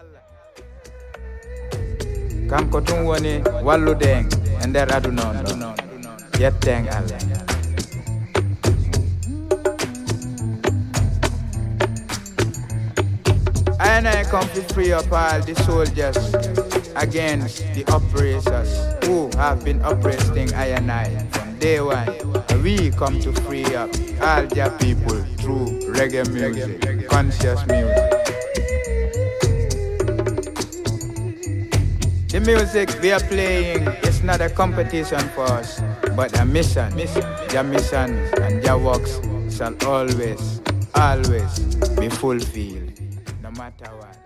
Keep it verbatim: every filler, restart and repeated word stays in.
Kam ko ɗum woni wallude en e nder aduna on ɗo. Yetten Allah. I and I come to free up all the soldiers against the oppressors who have been oppressing I and I from day one. We come to free up all their people through reggae music, conscious music. The music we are playing is not a competition for us, but a mission. Their missions and their works shall always, always be fulfilled, no matter what.